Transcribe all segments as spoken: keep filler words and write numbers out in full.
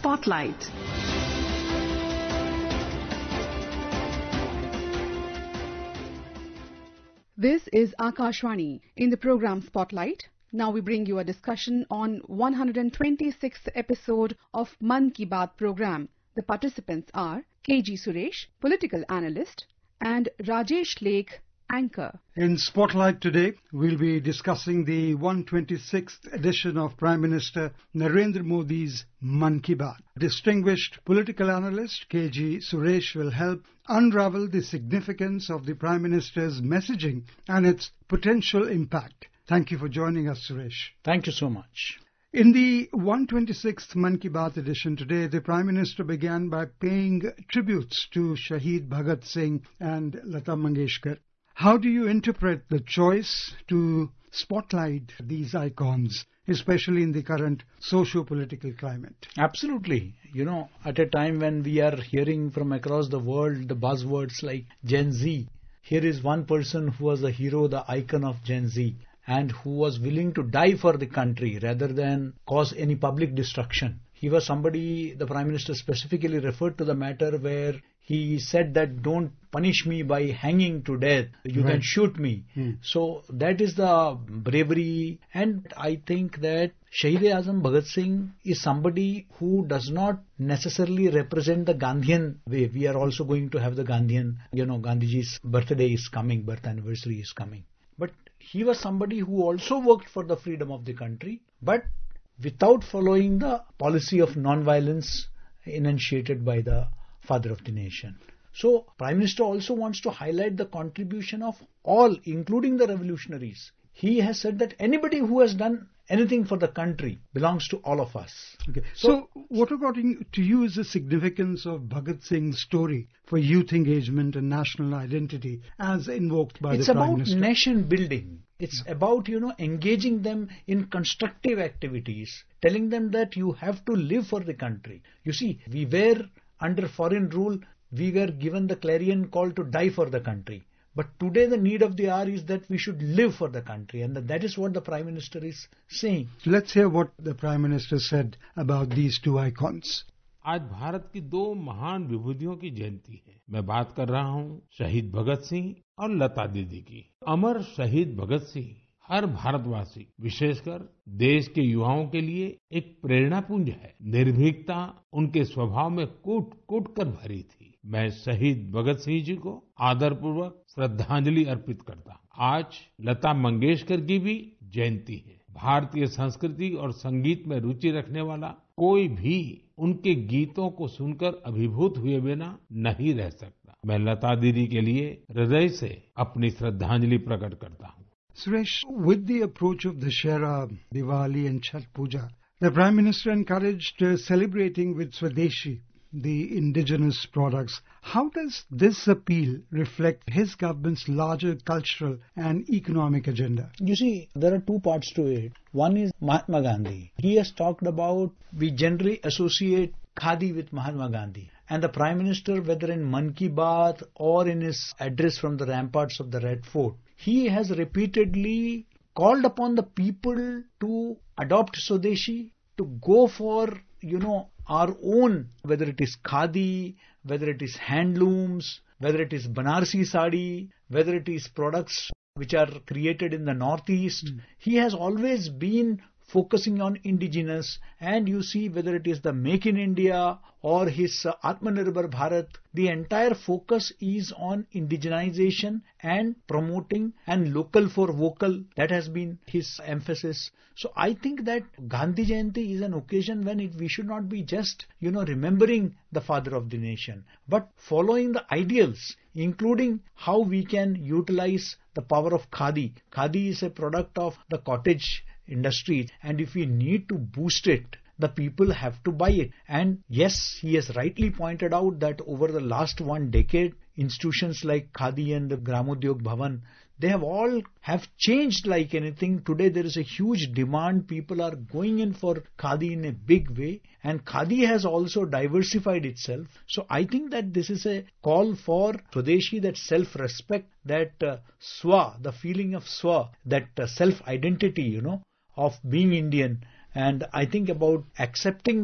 Spotlight. This is Akashvani. In the program Spotlight, now we bring you a discussion on one hundred twenty-sixth episode of Mann Ki Baat program. The participants are K G Suresh, political analyst, and Rajesh Lake, anchor. In Spotlight today, we'll be discussing the one hundred twenty-sixth edition of Prime Minister Narendra Modi's Mann Ki Baat. Distinguished political analyst K G Suresh will help unravel the significance of the Prime Minister's messaging and its potential impact. Thank you for joining us, Suresh. Thank you so much. In the one hundred twenty-sixth Mann Ki Baat edition today, the Prime Minister began by paying tributes to Shaheed Bhagat Singh and Lata Mangeshkar. How do you interpret the choice to spotlight these icons, especially in the current socio-political climate? Absolutely. You know, at a time when we are hearing from across the world the buzzwords like Gen Z, here is one person who was the hero, the icon of Gen Z, and who was willing to die for the country rather than cause any public destruction. He was somebody, the Prime Minister specifically referred to the matter where he said that don't punish me by hanging to death, you right. can shoot me. Hmm. So that is the bravery, and I think that Shaheed-e-Azam Bhagat Singh is somebody who does not necessarily represent the Gandhian way. We are also going to have the Gandhian, you know, Gandhiji's birthday is coming, birth anniversary is coming. But he was somebody who also worked for the freedom of the country, but without following the policy of non-violence enunciated by the father of the nation. So, Prime Minister also wants to highlight the contribution of all, including the revolutionaries. He has said that anybody who has done anything for the country belongs to all of us. Okay. So, so what according to you is the significance of Bhagat Singh's story for youth engagement and national identity as invoked by the Prime Minister? It's about nation building. It's yeah. about, you know, engaging them in constructive activities, telling them that you have to live for the country. You see, we were under foreign rule, we were given the clarion call to die for the country. But today the need of the hour is that we should live for the country, and that is what the Prime Minister is saying. Let's hear what the Prime Minister said about these two icons. आज भारत की दो महान विभूतियों की जयंती है. मैं बात कर रहा हूँ शहीद भगत सिंह और लता दीदी की. अमर शहीद भगत सिंह हर भारतवासी, विशेषकर देश के युवाओं के लिए एक प्रेरणापुंज है. निर्भीकता उनके स्वभाव में कूट कूट कर भरी थी. मैं शहीद भगत सिंह जी को आदरपूर्वक श्रद्धांजलि अर्पित करता हूँ. आज लता मंगेशकर की भी जयंती है. भारतीय संस्कृति और संगीत में रुचि रखने वाला कोई भी उनके गीतों को सुनकर अभिभूत हुए बिना नहीं रह सकता. मैं लता दीदी के लिए हृदय से अपनी श्रद्धांजलि प्रकट करता हूँ. Suresh, with the approach of Dussehra, Diwali and Chhath Puja, the Prime Minister encouraged uh, celebrating with Swadeshi, the indigenous products. How does this appeal reflect his government's larger cultural and economic agenda? You see, there are two parts to it. One is Mahatma Gandhi. He has talked about, we generally associate Khadi with Mahatma Gandhi. And the Prime Minister, whether in Mann Ki Baat or in his address from the ramparts of the Red Fort, he has repeatedly called upon the people to adopt Swadeshi, to go for, you know, our own, whether it is Khadi, whether it is handlooms, whether it is Banarsi Sari, whether it is products which are created in the Northeast. Mm. He has always been focusing on indigenous, and you see whether it is the Make in India or his uh, Atmanirbhar Bharat, the entire focus is on indigenization and promoting and local for vocal. That has been his emphasis. So I think that Gandhi Jayanti is an occasion when it, we should not be just, you know, remembering the father of the nation, but following the ideals, including how we can utilize the power of Khadi. Khadi is a product of the cottage industry, and if we need to boost it, the people have to buy it. And yes, he has rightly pointed out that over the last one decade, institutions like Khadi and the Gramodyog Bhavan, they have all have changed like anything. Today there is a huge demand. People are going in for Khadi in a big way, and Khadi has also diversified itself. So I think that this is a call for Swadeshi, that self-respect, that uh, Swa, the feeling of Swa, that uh, self-identity, you know, of being Indian. And I think about accepting that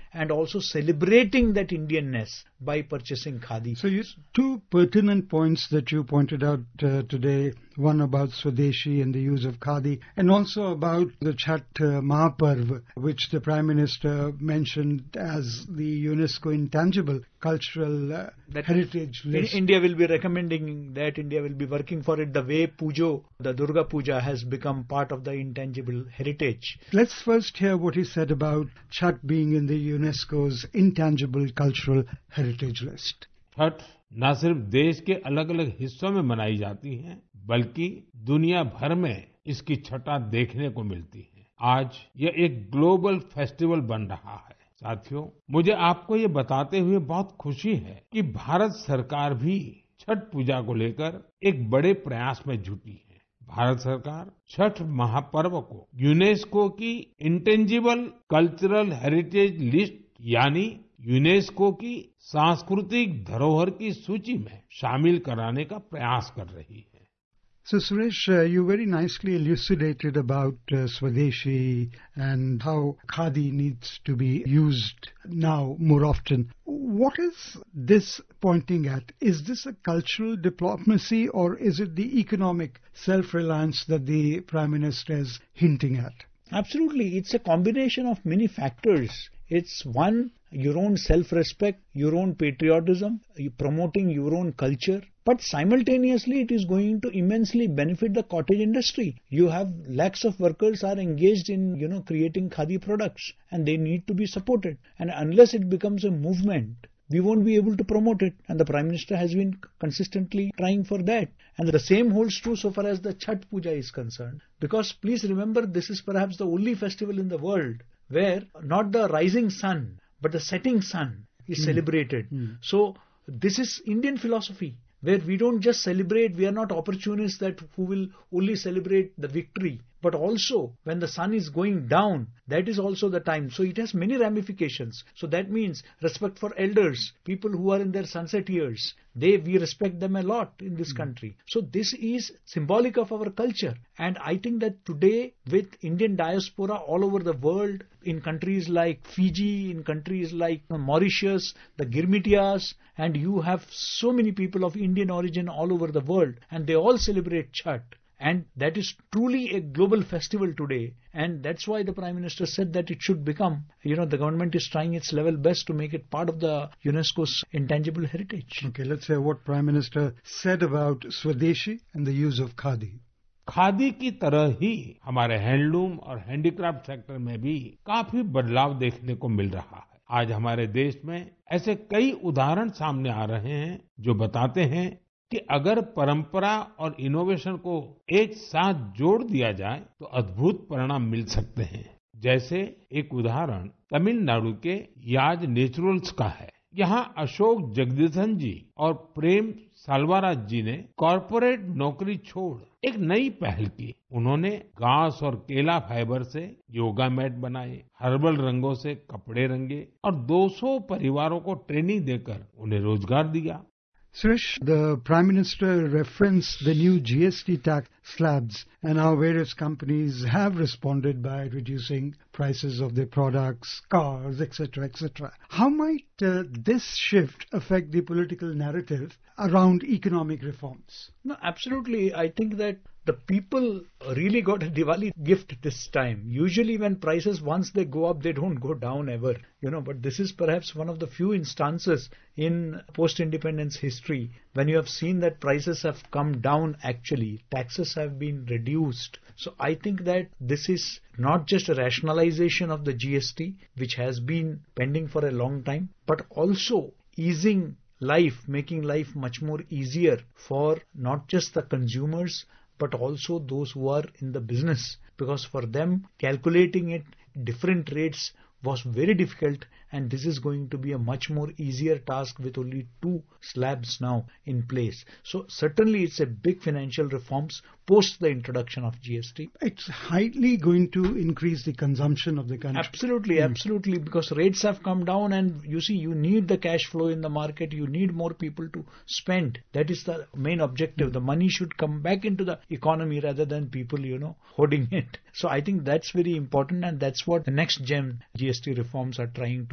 and also celebrating that Indianness by purchasing khadi. So you, two pertinent points that you pointed out uh, today, one about Swadeshi and the use of khadi, and also about the Chhath uh, Mahaparv, which the Prime Minister mentioned as the UNESCO intangible cultural uh, heritage list. India will be recommending that, India will be working for it, the way Pujo, the Durga Puja has become part of the intangible heritage. Let's first hear what he said about Chhath being in the UNESCO's intangible cultural heritage list. Chhath न सिर्फ देश के अलग अलग हिस्सों में मनाई जाती है, बल्कि दुनिया भर में इसकी छटा देखने को मिलती है। आज यह एक ग्लोबल फेस्टिवल बन रहा है। साथियों, मुझे आपको ये बताते हुए बहुत खुशी है कि भारत सरकार भी छठ पूजा को लेकर एक बड़े प्रयास में जुटी है। भारत सरकार छठ महापर्व को यूनेस्को की इंटेंजिबल कल्चरल हेरिटेज लिस्ट यानी यूनेस्को की सांस्कृतिक धरोहर की सूची में शामिल कराने का प्रयास कर रही है। So Suresh, uh, you very nicely elucidated about uh, Swadeshi and how khadi needs to be used now more often. What is this pointing at? Is this a cultural diplomacy or is it the economic self-reliance that the Prime Minister is hinting at? Absolutely. It's a combination of many factors. It's one, your own self-respect, your own patriotism, you promoting your own culture. But simultaneously, it is going to immensely benefit the cottage industry. You have lakhs of workers are engaged in, you know, creating khadi products and they need to be supported. And unless it becomes a movement, we won't be able to promote it. And the Prime Minister has been consistently trying for that. And the same holds true so far as the Chhath Puja is concerned. Because please remember, this is perhaps the only festival in the world where not the rising sun, but the setting sun is mm. celebrated. Mm. So this is Indian philosophy, where we don't just celebrate, we are not opportunists that who will only celebrate the victory, but also when the sun is going down, that is also the time. So it has many ramifications. So that means respect for elders, people who are in their sunset years. They, we respect them a lot in this mm. country. So this is symbolic of our culture. And I think that today with Indian diaspora all over the world, in countries like Fiji, in countries like Mauritius, the Girmitias, and you have so many people of Indian origin all over the world, and they all celebrate Chhath. And that is truly a global festival today. And that's why the Prime Minister said that it should become, you know, the government is trying its level best to make it part of the UNESCO's intangible heritage. Okay, let's hear what Prime Minister said about Swadeshi and the use of khadi. Khadi की तरह ही हमारे handloom और handicraft sector में भी काफी बदलाव देखने को मिल रहा है। आज हमारे देश में ऐसे कई उदाहरण सामने आ रहे हैं जो बताते हैं कि अगर परंपरा और इनोवेशन को एक साथ जोड़ दिया जाए तो अद्भुत परिणाम मिल सकते हैं। जैसे एक उदाहरण तमिलनाडु के याज नेचुरल्स का है। यहाँ अशोक जगदीशन जी और प्रेम साल्वाराज जी ने कॉर्पोरेट नौकरी छोड़ एक नई पहल की। उन्होंने घास और केला फाइबर से योगा मैट बनाए, हर्बल रंगों से कपड़े रंगे और दो सौ परिवारों को ट्रेनिंग देकर उन्हें रोजगार दिया। Suresh, the Prime Minister referenced the new G S T tax slabs and how various companies have responded by reducing prices of their products, cars, et cetera, et cetera. How might uh, this shift affect the political narrative around economic reforms? No, absolutely. I think that the people really got a Diwali gift this time. Usually when prices, once they go up, they don't go down ever. You know, but this is perhaps one of the few instances in post-independence history when you have seen that prices have come down actually. Taxes have been reduced. So I think that this is not just a rationalization of the G S T, which has been pending for a long time, but also easing life, making life much more easier for not just the consumers, but also those who are in the business. Because for them, calculating it, different rates was very difficult, and this is going to be a much more easier task with only two slabs now in place. So certainly it's a big financial reforms post the introduction of G S T. It's highly going to increase the consumption of the country. Absolutely, mm. absolutely, because rates have come down and you see you need the cash flow in the market, you need more people to spend. That is the main objective. The money should come back into the economy rather than people, you know, hoarding it. So I think that's very important, and that's what the next gen G S T reforms are trying to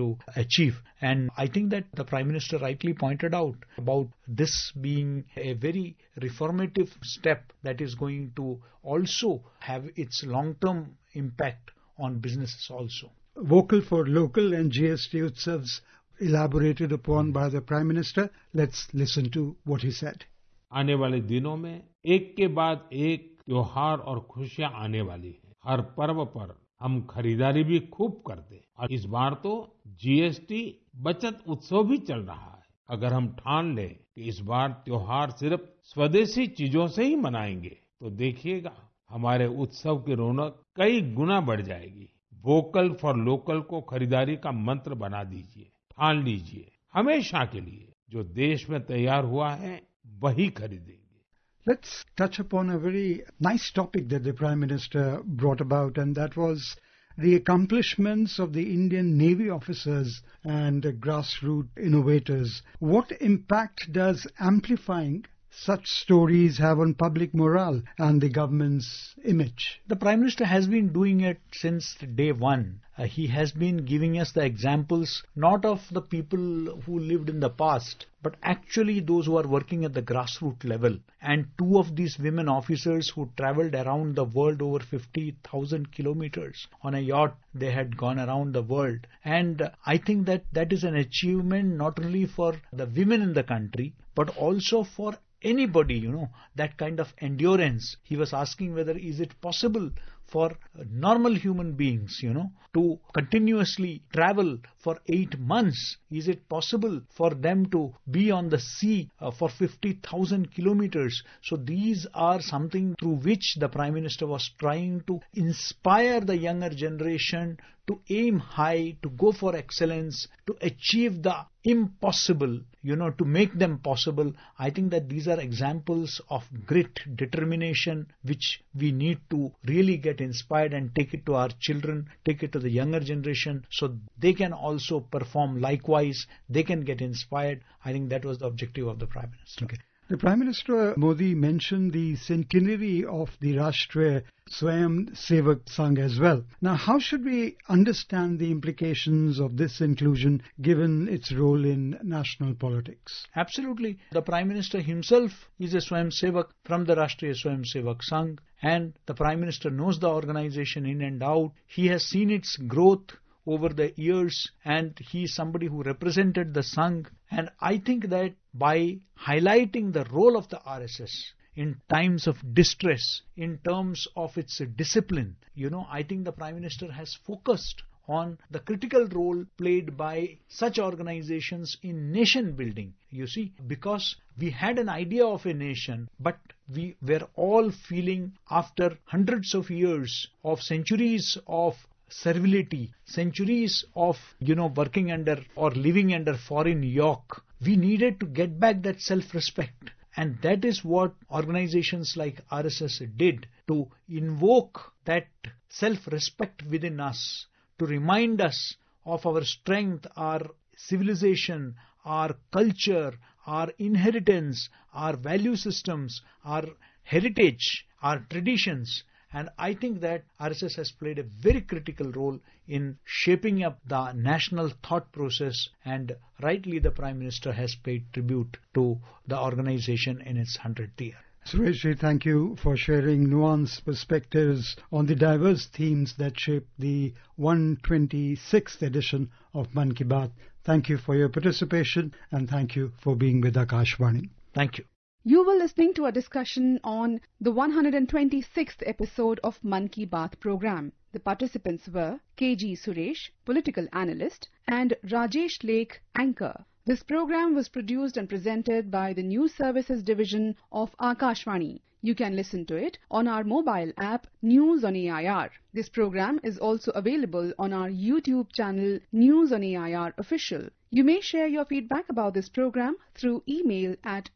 to achieve. And I think that the Prime Minister rightly pointed out about this being a very reformative step that is going to also have its long-term impact on businesses also. Vocal for local and G S T Utsavs elaborated upon by the Prime Minister. Let's listen to what he said. आने वाले दिनों में एक के बाद एक त्योहार और खुशियां आने वाली हैं। हर पर्व पर हम खरीदारी भी खूब करते, और इस बार तो जीएसटी बचत उत्सव भी चल रहा है। अगर हम ठान लें कि इस बार त्योहार सिर्फ स्वदेशी चीजों से ही मनाएंगे, तो देखिएगा हमारे उत्सव की रौनक कई गुना बढ़ जाएगी। वोकल फॉर लोकल को खरीदारी का मंत्र बना दीजिए, ठान लीजिए, हमेशा के लिए जो देश में तैयार हुआ है वही खरीदेंगे। Let's touch upon a very nice topic that the Prime Minister brought about, and that was the accomplishments of the Indian Navy officers and grassroots innovators. What impact does amplifying such stories have on public morale and the government's image? The Prime Minister has been doing it since day one. Uh, he has been giving us the examples not of the people who lived in the past, but actually those who are working at the grassroots level. And two of these women officers who travelled around the world over fifty thousand kilometers on a yacht, they had gone around the world. And uh, I think that that is an achievement not only for the women in the country, but also for anybody, you know, that kind of endurance. He was asking whether is it possible for normal human beings, you know, to continuously travel for eight months. Is it possible for them to be on the sea uh, for fifty thousand kilometers? So these are something through which the Prime Minister was trying to inspire the younger generation to aim high, to go for excellence, to achieve the impossible, you know, to make them possible. I think that these are examples of grit, determination, which we need to really get inspired and take it to our children, take it to the younger generation, so they can also perform likewise, they can get inspired. I think that was the objective of the Prime Minister. Okay. The Prime Minister Modi mentioned the centenary of the Rashtriya Swayam Sevak Sangh as well. Now, how should we understand the implications of this inclusion given its role in national politics? Absolutely. The Prime Minister himself is a Swayam Sevak from the Rashtriya Swayam Sevak Sangh, and the Prime Minister knows the organization in and out. He has seen its growth over the years, and he is somebody who represented the Sangh. And I think that by highlighting the role of the R S S in times of distress, in terms of its discipline, you know, I think the Prime Minister has focused on the critical role played by such organizations in nation building. You see, because we had an idea of a nation, but we were all feeling after hundreds of years of centuries of servility, centuries of, you know, working under or living under foreign yoke, we needed to get back that self-respect. And that is what organizations like R S S did, to invoke that self-respect within us, to remind us of our strength, our civilization, our culture, our inheritance, our value systems, our heritage, our traditions. And I think that R S S has played a very critical role in shaping up the national thought process, and rightly the Prime Minister has paid tribute to the organization in its hundredth year. Sureshji, thank you for sharing nuanced perspectives on the diverse themes that shape the one hundred twenty-sixth edition of Mann Ki Baat. Thank you for your participation, and thank you for being with Akashvani. Thank you. You were listening to a discussion on the one hundred twenty-sixth episode of Mann Ki Baat program. The participants were K G Suresh, political analyst, and Rajesh Lake, anchor. This program was produced and presented by the News Services Division of Akashvani. You can listen to it on our mobile app News on A I R. This program is also available on our YouTube channel News on A I R Official. You may share your feedback about this program through email at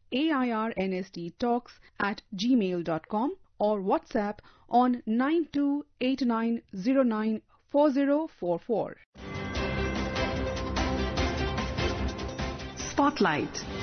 airnsttalks at gmail dot com or WhatsApp on nine two eight nine zero nine four zero four four. Spotlight.